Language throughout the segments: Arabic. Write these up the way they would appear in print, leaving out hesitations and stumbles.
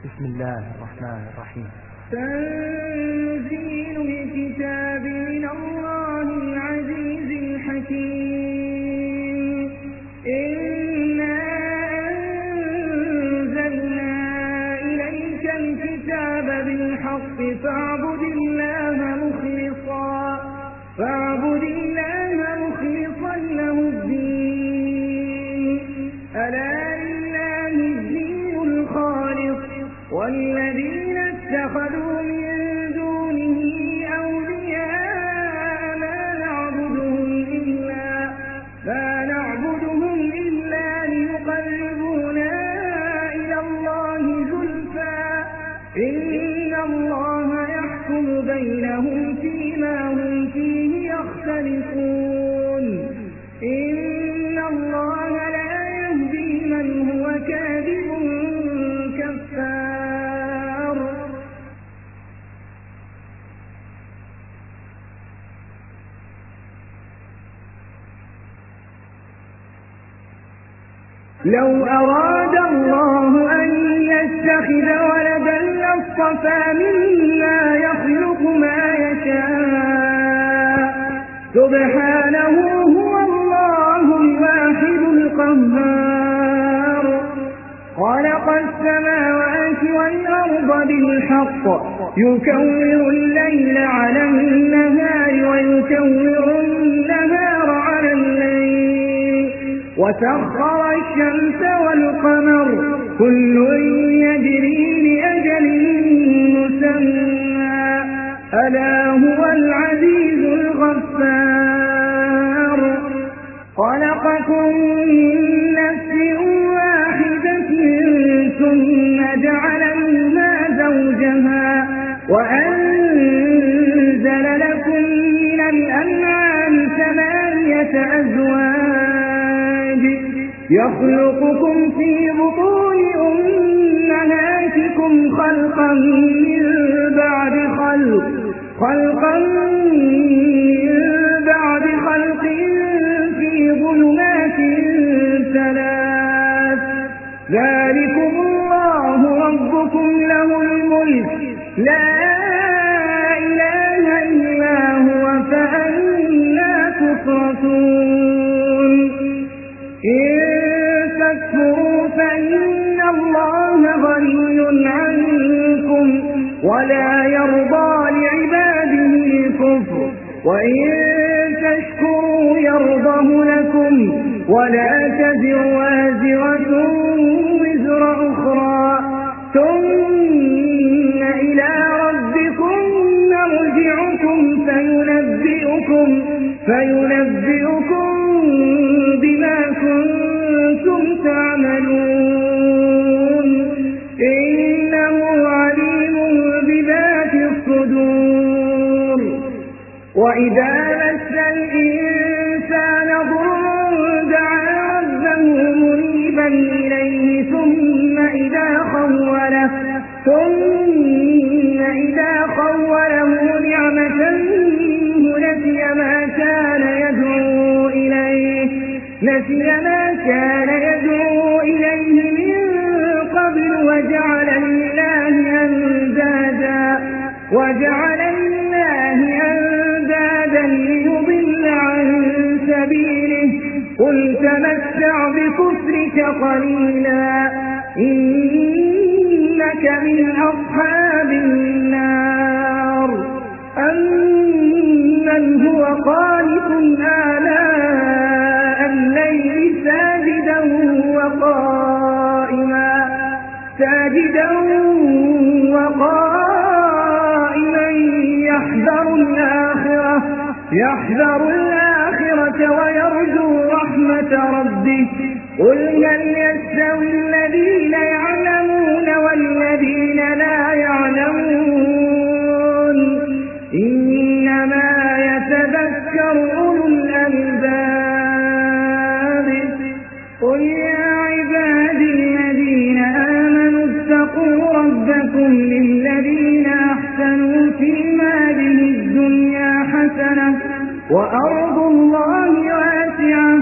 بسم الله الرحمن الرحيم. تنزيل الكتاب من الله العزيز الحكيم. إنا أنزلنا إليك الكتاب بالحق فاعبد الله مخلصا له الدين. ألا لله الدين الخالص والذين اتخذوا من دونه أولياء ما نعبدهم إلا ليقربونا إلى الله زلفى إن الله يحكم بينهم فيما هم فيه يختلفون. إن الله لا يهدي من هو كاذب كفار. لو أراد الله أن يتخذ ولدا لاصطفى مما يخلق ما يشاء سبحانه هو الله الواحد القهار. خلق السماوات والأرض بالحق يكور الليل على النهار ويكور النهار على الليل وسخر الشمس والقمر كل يجري لأجل مسمى ألا هو العزيز الغفار. خلقكم من نفس واحدة ثم جعل منها زوجها وأنزل لكم من الأنعام 8 أزواج يخلقكم في بطون أمهاتكم خلقا من بعد خلق في ظلمات 3. ذلكم الله ربكم له الملك لا إله إلا هو فأنى تصرفون. إن تكفروا فإن الله غني عنكم ولا يرضى لعباده الكفر وإن تشكروا يرضه لكم ولا تزر وازرة وزر أخرى ثم إلى ربكم مرجعكم فينبئكم بما كنتم تعملون. إنه عليم بذات الصدور. وإذا مس الإنسان ضر دعا ربه منيبا إليه ثم إذا خوله نعمة منه نسي ما كان يدعو إليه من قبل وجعل لله أندادا ليضل عن سبيله. قل تمتع بكفرك قليلا إنك من أصحاب النار. أمن هو قانت آلاء الليل ساجدا وقائما يحذر الآخرة ويرجو رحمة ربه. قل هل يستوي الذين يعلمون والذين لا يعلمون إنما يتذكر أولو الألباب. قل يا عبادي الذين آمنوا اتقوا ربكم للذين أحسنوا في هذه الدنيا حسنة وأرض الله واسعة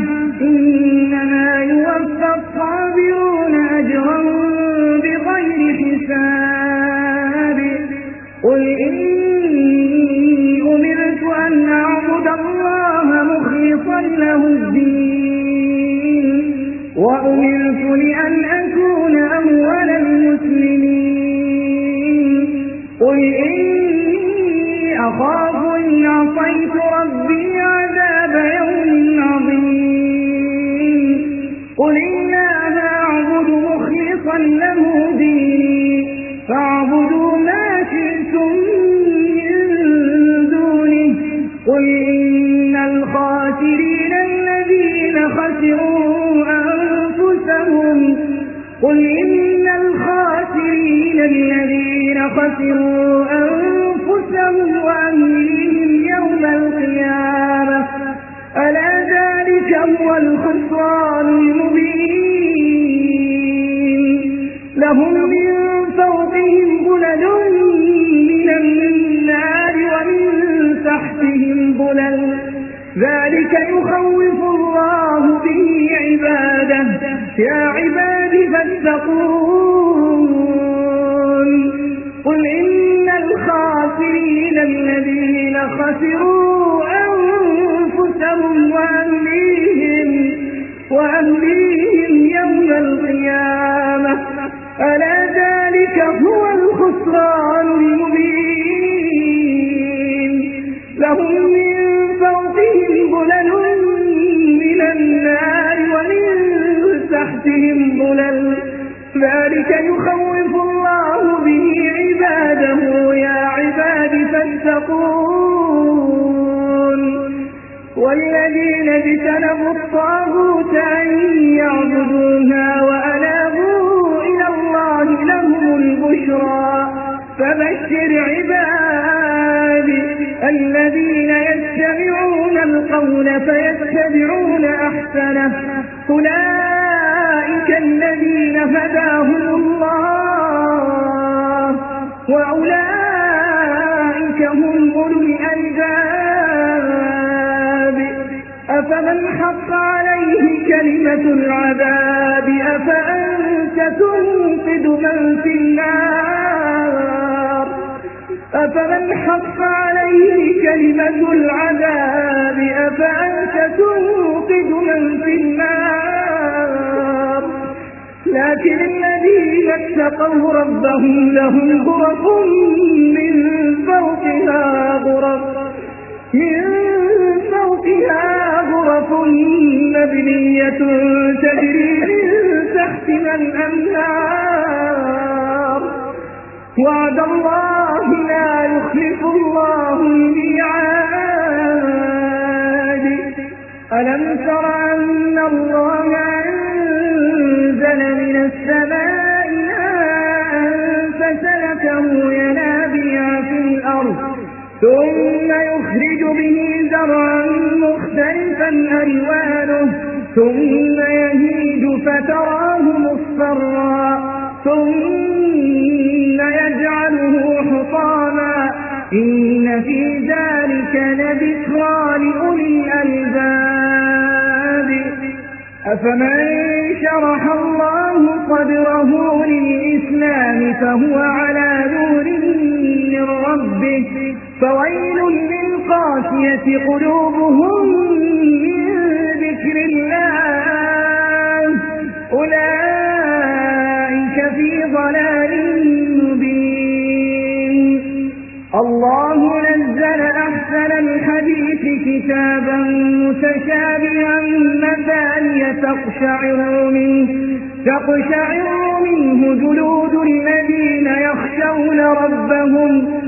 إنما يوفى الصابرون أجرا بغير حساب. إني أمرت أن أعبد الله مخلصا له الدين وأمرت لأن أكون أول المسلمين قل إني أخاف إن عصيت ربي عذاب يوم عظيم قل الله أعبد مخلصا له ديني فاعبدوا ما شئتم من دونه قل إن الخاسرين الذين خسروا أنفسهم وأهليهم يوم القيامة ألا ذلك هو الخسران المبين لهم من فوقهم ظلل من النار ومن تحتهم ظلل ذلك يخوف الله به عباده يا عباد فاتقون قل إن الخاسرين الذين خسروا أنفسهم وأهليهم يوم القيامة ألا ذلك هو الخسران المبين لهم من فوقهم ظلل من النار ومن تحتهم ظلل ذلك يخوف الله به عباده يا عباد فاتقون والذين اجتنبوا الطاغوت أن يعبدوها وأنابوا إلى الله لهم البشرى فبشر عبادي الذين يتبعون القول فيتبعون أحسنه أولئك الذين هداهم الله وأولئك هم أولو الألباب أفمن حق عليه كلمة العذاب أفأنت تنقذ من في النار أفمن حق عليه كلمة العذاب أفأنت تنقذ من في النار لكن الذين اتقوا ربهم لهم غرف من فوقها غرف مبنية تجري من تحتها الأنهار وعد الله لا يخلف الله الميعاد ألم تر أن الله أنزل من السماء ماء فسلكه ينابيع في الأرض ثم يخرج به زرعا مختلفا ألوانه ثم يهيج فتراه مصفرا ثم يجعله حطاما إن في ذلك لذكرى لأولي الألباب أفمن شرح الله صدره للإسلام فهو على نور من ربه فويل للقاسية قلوبهم من ذكر الله أولئك في ضلال مبين الله نزل أحسن الحديث كتابا متشابها مثانية تقشعر منه جلود الذين يخشون ربهم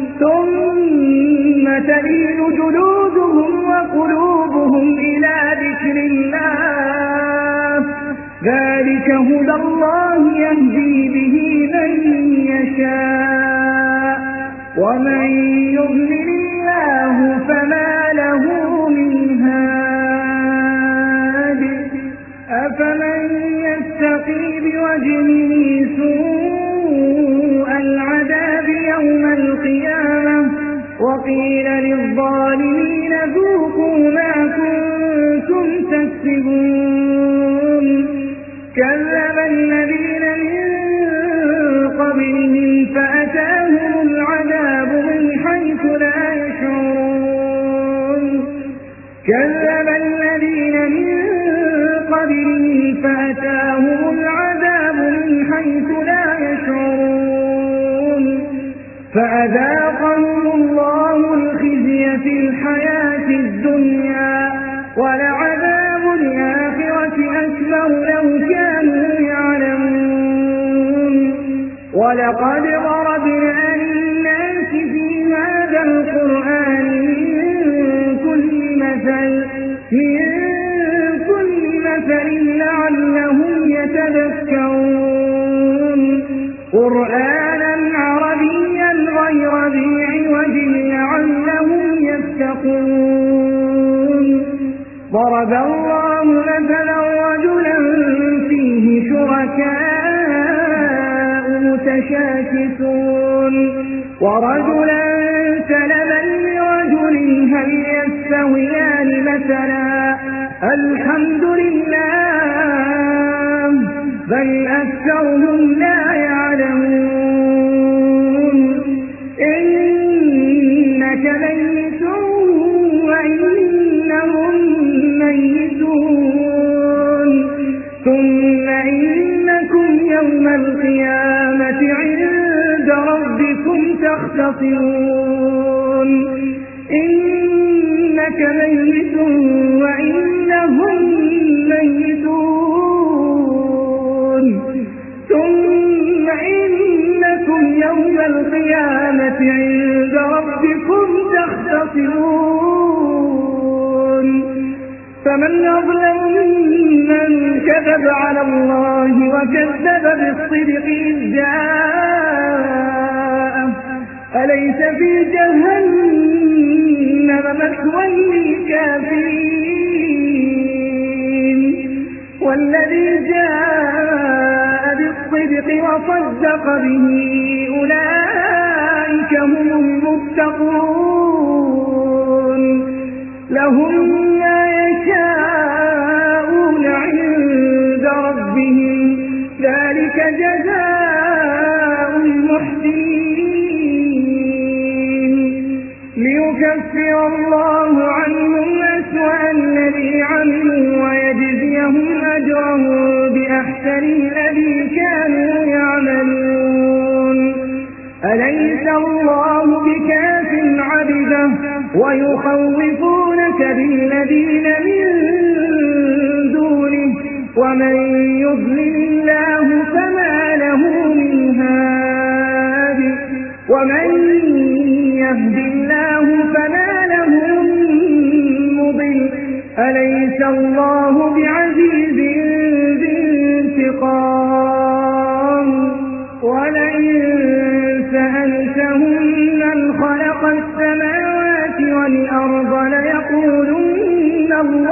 ثم تلين جلودهم وقلوبهم إلى ذكر الله ذلك هدى الله يهدي به من يشاء ومن يضلل الله فما له من هاد أفمن يتقي بوجهه سوء العذاب يوم القيامة وقيل للظالمين ذوقوا ما كنتم تكسبون كذب الذين من قبلهم فأتاهم العذاب من كذب الذين من قبلهم فأتاهم العذاب من حيث لا يشعرون فأذاقهم الله الخزي في الحياة الدنيا ولعذاب الآخرة أكبر لو كانوا يعلمون ولقد ضربنا للناس في هذا القرآن من كل مثل لعلهم يتذكرون قرآنا عربيا غير ذي عوج لعلهم يتقون ضرب الله مثلا رجلا فيه شركاء متشاكسون ورجلا سلما لرجل هل يستويان مثلا الحمد لله بل أكثرهم لا يعلمون إنك ميت وإنهم ميتون ثم إنكم يوم القيامة عند ربكم تختصمون إنك ميت وإنهم ميتون ثم إنكم يوم القيامة عند ربكم تختصمون فمن أظلم ممن كذب على الله وكذب بالصدق إذ جاءه أليس في جهنم مثوى للكافرين والذي جاء بالصدق وصدق به أولئك هم المتقون لهم ما يشاءون عند ربهم ذلك جزاء المحسنين ليكفر الله عنهم أسوأ الذي عملوا ويجزيهم أجرهم بأحسن الذي كانوا يعملون أليس الله بكاف عبده ويخوفونك بالذين من دونه ومن يضلل الله فما له من هاد ومن يهد الله فما له من مضل أليس الله بعزيز ذي انتقام ولئن سألتهم من خلق السماوات والأرض ليقولن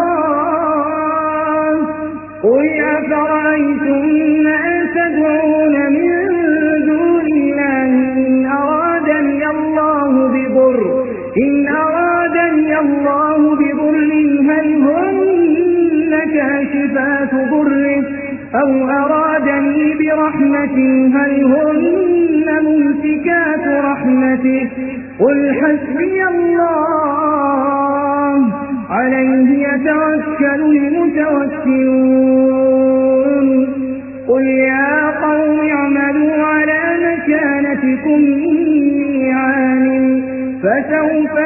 الله قل أفرأيتم ما تدعون من دون الله إن أرادني الله بضر هل هن كاشفات ضره أو أرادني برحمة هل هن ممسكات رحمته قل حسبي الله عليه يتوكل المتوكلون قل يا قوم اعملوا على مكانتكم إني عامل فسوف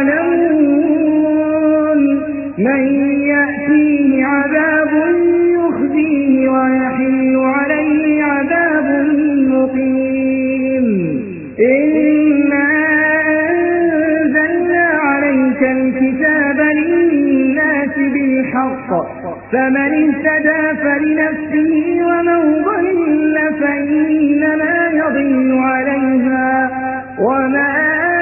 تعلمون من يأتيه عذاب يخزيه ويحل عليه عذاب مقيم إنا أنزلنا عليك الكتاب للناس بالحق فمن اهتدى فلنفسه ومن ضل فإنما يضل عليها وما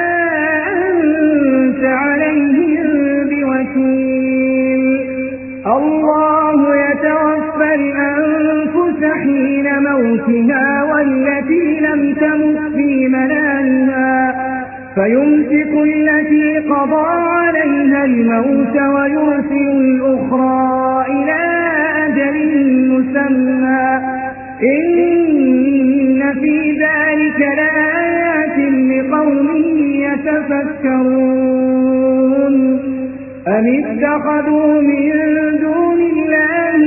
أنت عليهم بوكيل الله يتوفى الأنفس حين موتها والتي لم تمت في منامها فيمسك التي قضى عليها الموت ويرسل الأخرى إلى أجل مسمى إن في ذلك لآيات لقوم يتفكرون أم اتخذوا من دون الله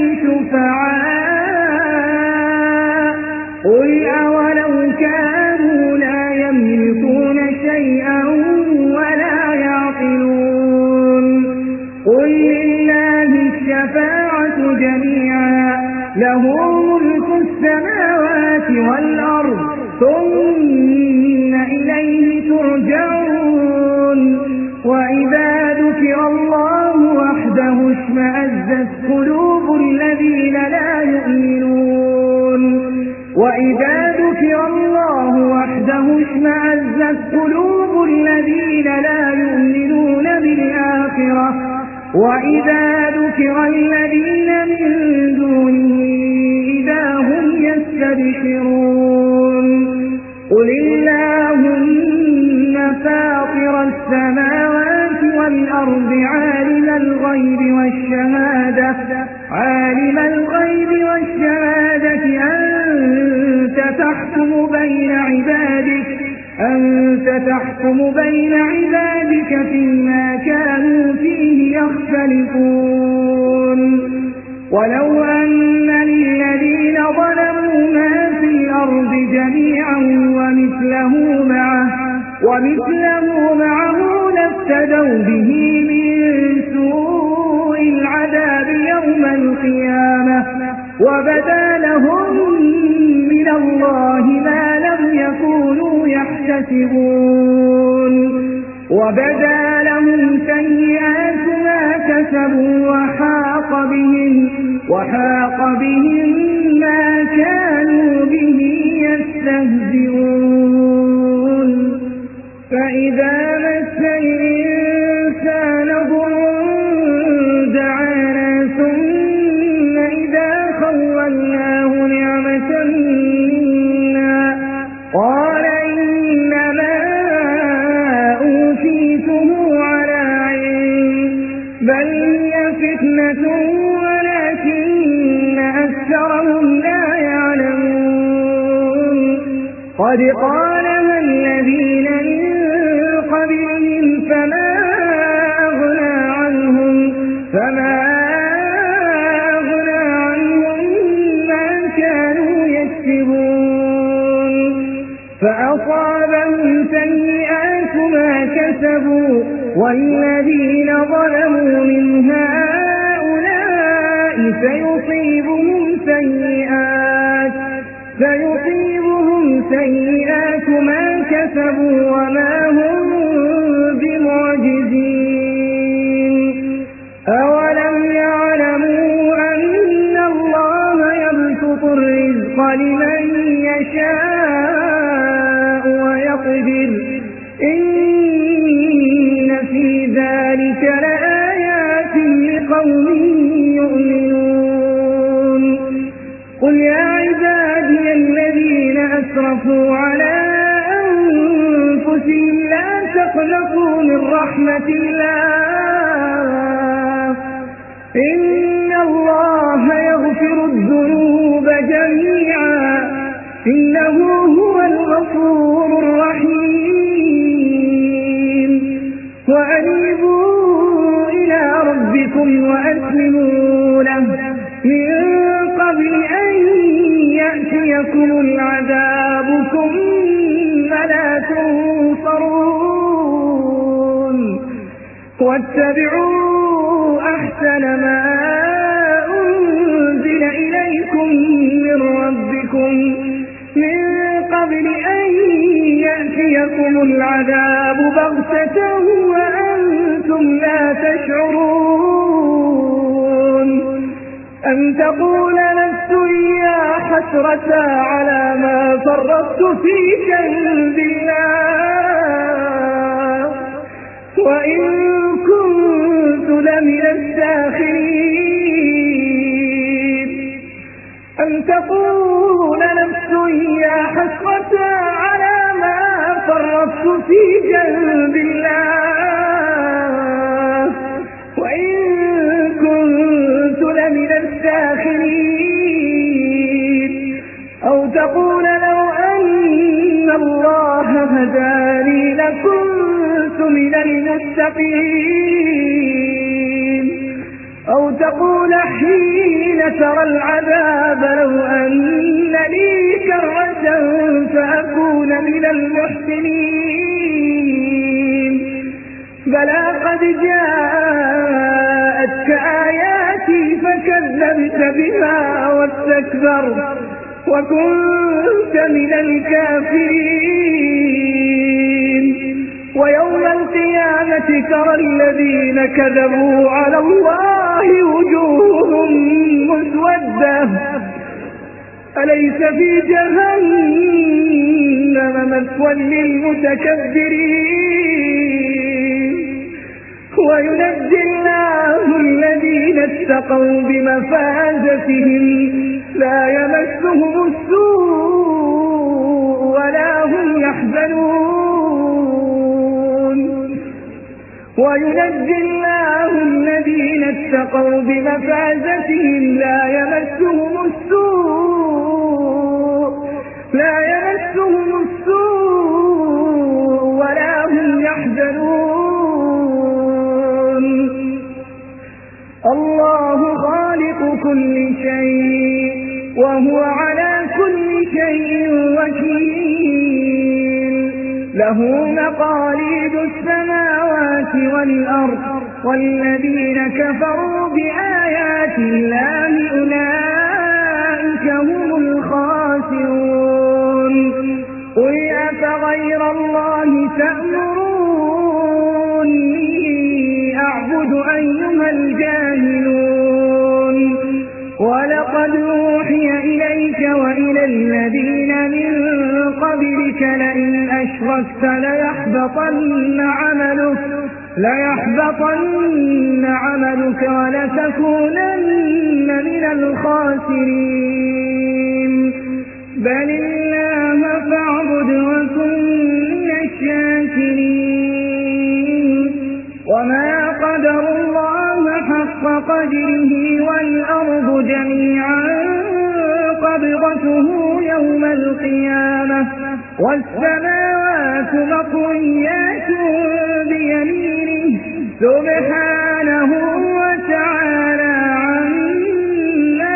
شفعاء قل أولو كانوا لا يملكون شيئا ولا يعقلون قل لله الشفاعة جميعا له ملك السماوات والأرض ثم إليه ترجعون وإذا ذكر الله وحده اشمأزت قلوب الذين لا يؤمنون وإذا ذكر الله وحده اشمأزت قلوب الذين لا يؤمنون بالآخرة وإذا ذكر الذين من دونه إذا هم يستبشرون قل اللهم فاطر السماوات والأرض عالم الغيب والشهادة أنت تحكم بين عبادك فيما كانوا فيه يختلفون ولو أن للذين ظلموا ما في الأرض جميعا ومثله معه لافتدوا به من سوء العذاب يوم القيامة وبدا لهم من الله ما لم يكونوا يحتسبون وبدا لهم سيئات ما كسبوا وحاق بهم ما كانوا به يستهزئون فإذا مس الإنسان ضر دعانا ثم إذا خولناه نعمة منا قال إنما أوتيته على علم بل هي فتنة ولكن أكثرهم لا يعلمون قد قالها الذين من قبلهم فما أغنى عنهم ما كانوا يكسبون فأصابهم سيئات ما كسبوا والذين ظلموا من هؤلاء سيصيبهم سيئات ما كسبوا وما هم بمعجزين أولم يعلموا أن الله يبسط الرزق لمن يشاء ويقدر إن في ذلك لآيات لقوم يؤمنون قل يا عبادي الذين أسرفوا على أنفسهم لا تقنطوا من رحمة الله إن الله يغفر الذنوب جميعا إنه هو الغفور الرحيم وأنيبوا إلى ربكم وأسلموا له من قبل أن يأتيكم العذاب ثم لا تنصرون واتبعوا أحسن ما أنزل إليكم من ربكم من قبل أن يأتيكم العذاب بغتة وأنتم لا تشعرون أم تقول نفس يا حسرة على ما فرطت في جنب الله وإن كنت لمن الساخرين أم تقول نفس يا حسرة على ما فرطت في جنب الله وإن كنت لمن الساخرين أو تقول لو أن الله هداني لكنت من المتقين أو تقول حين ترى العذاب لو أن لي كرة فأكون من المحسنين بلى قد جاءتك آياتي فكذبت بها واستكبرت وكنت من الكافرين ويوم القيامة ترى الذين كذبوا على الله وجوههم مسودة أليس في جهنم مثوى للمتكبرين وينجي الله الذين اتقوا بمفازتهم لا يمسهم السوء ولا هم يحزنون وينجي الله الذين اتقوا بمفازتهم لا يمسهم السوء ولا هم يحزنون الله خالق كل شيء وهو على كل شيء وكيل له مقاليد السماوات والأرض والذين كفروا بآيات الله أولئك هم الخاسرون قل أفغير الله تأمروني أعبد أيها الجاهلون ولقد أوحي إليك وإلى الذين من قبلك لئن أشركت ليحبطن عملك ولتكونن من الخاسرين بل الله فاعبد وكن من الشاكرين وما قدر الله حق قدره والأرض جميعا قبضته يوم القيامة والسماوات مطويات بيمينه سبحانه وتعالى عما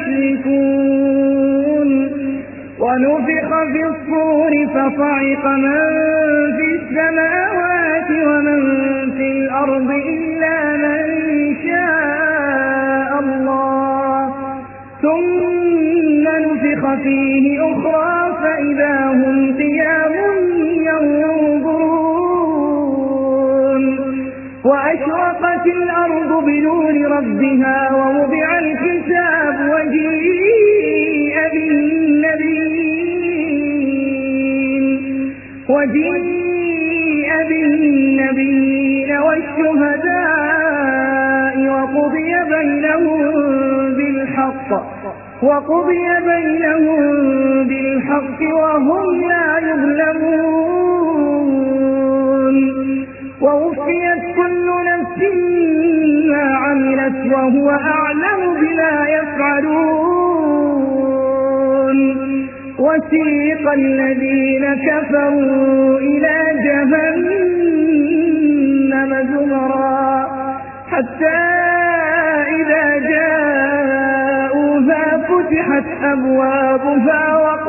يشركون ونفخ في الصور فصعق من في السماوات ومن في الأرض إلا من شاء الله ثم نفخ فيه أخرى فإذا هم قيام ينظرون وأشرقت الأرض بنور ربها ووضع الكتاب وجيء بالنبيين والشهداء وقضي بينهم بالحق وهم لا يظلمون ووفيت كل نفس ما عملت وهو أعلم بما يفعلون وسيق الذين كفروا إلى جهنم زمرا حتى إذا جاءوها فتحت أبوابها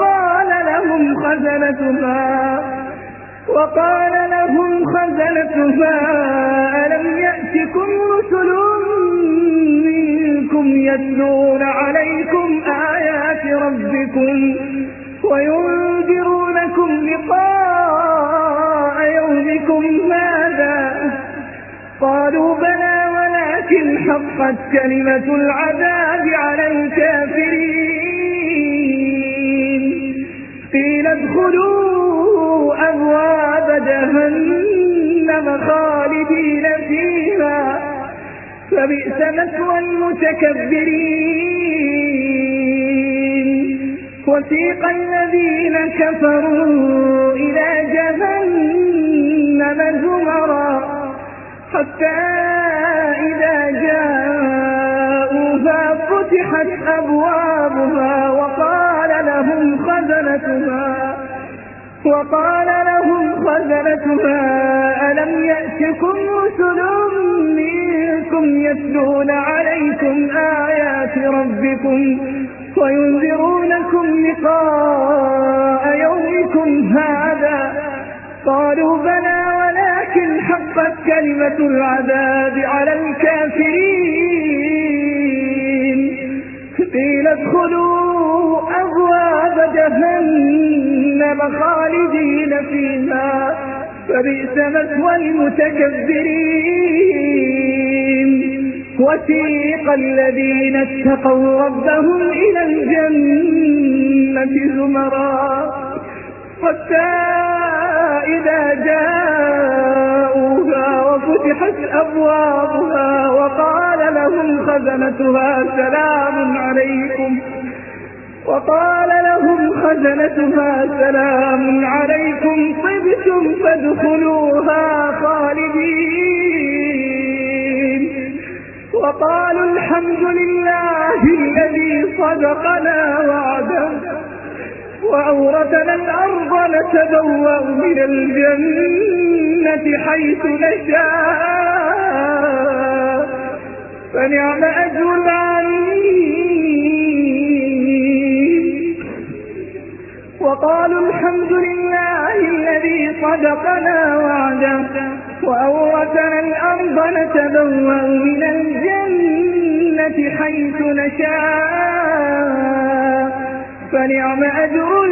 وقال لهم خزنتها ألم يأتكم رسل منكم يتلون عليكم آيات ربكم وينذرونكم لقاء يومكم هذا قالوا بلى ولكن حقت كلمة العذاب على الكافرين قيل ادخلوا أبواب جهنم خالدين فيها فبئس مثوى المتكبرين وسيق الذين كفروا إلى جهنم زمرا حتى إذا جاءوها فتحت أبوابها وقال لهم خزنتها ألم يأتكم رسل منكم يتلون عليكم آيات ربكم وينذرونكم لقاء يومكم هذا. قالوا بلى ولكن حقت كلمة العذاب على الكافرين. قيل ادخلوا أبواب جهنم خالدين فيها فبئس مثوى المتكبرين. وسيق الذين اتقوا ربهم إلى الجنة زمرا حتى إذا جاءوها وفتحت أبوابها وقال لهم خزنتها سلام عليكم طبتم فادخلوها خالدين. وقالوا الحمد لله الذي صدقنا وعده وأورثنا الأرض نتبوأ من الجنة حيث نشاء فنعم أجر العاملين. وقالوا الحمد لله الذي صدقنا وعده وأورثنا الأرض نتبوأ من الجنة حيث نشاء فنعم أجر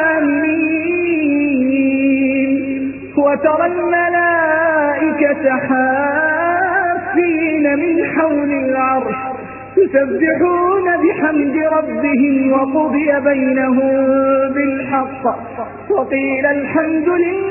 العاملين. وترى الملائكة حافين من حول العرش يسبحون بحمد ربهم وقضي بينهم بالحق وقيل الحمد لله